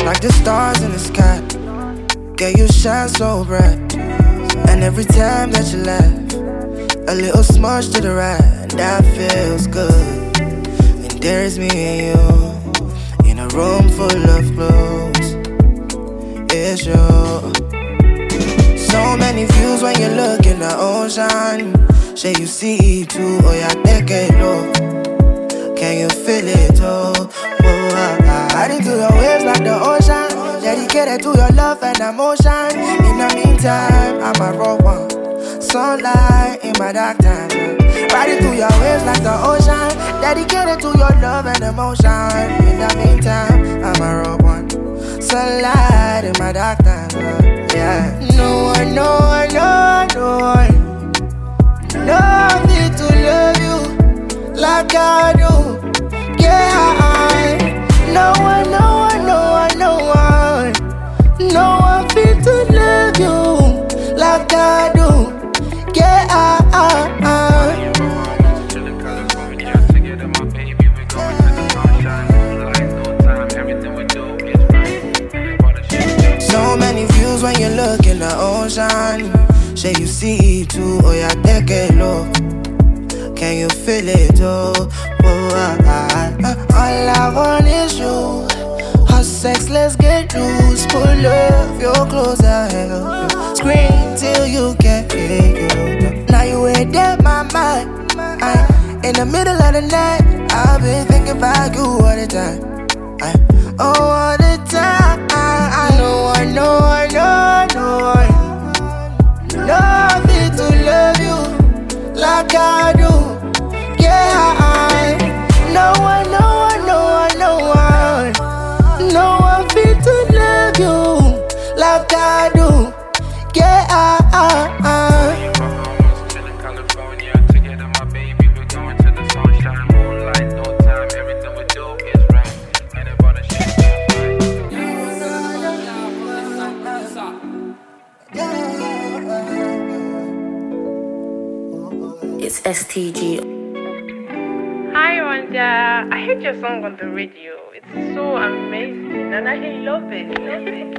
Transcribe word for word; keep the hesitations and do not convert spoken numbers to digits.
like the stars in the sky. Yeah, you shine so bright. And every time that you laugh, a little smudge to the right, and that feels good. And there's me and you in a room full of clothes. It's you. So many views when you look in the ocean. Say you see it too, oh yeah, take it low. Can you feel it too? Whoa, ah, ah. Riding through your waves like the ocean. Dedicated to your love and emotion. In the meantime, I'm a raw one. Sunlight in my dark time. Riding through your waves like the ocean. Dedicated to your love and emotion. In the meantime, I'm a raw one. Sunlight in my dark time. Yeah. No one, no one, no one, no one. Love me to love you like I do. Yeah, I. No one, no one, no one, no one. No one fit to love you like I do. Yeah, I, I, I. So many views when you look in the ocean. Say you see it too, oh yeah, take it low. Can you feel it too? Whoa, ah, ah, ah. All I want is you. Hot sex, let's get loose. Pull up your clothes, I'll help you. Scream till you can't hear you. Now you ain't in my mind. I, in the middle of the night, I've been thinking about you all the time. I, oh, all the time. I, I know, I know, I know, I know. Love me to love you like I do. Yeah, I. No one, no one, no one, no one. No one fit to love you like I do. Yeah, I, I, I. Chillin' California, together, my baby, we're going to the sunshine, moonlight, no time, everything we do is right. And about the shit It's S T G. Hi Wanda, I heard your song on the radio. It's so amazing and I love it, love it.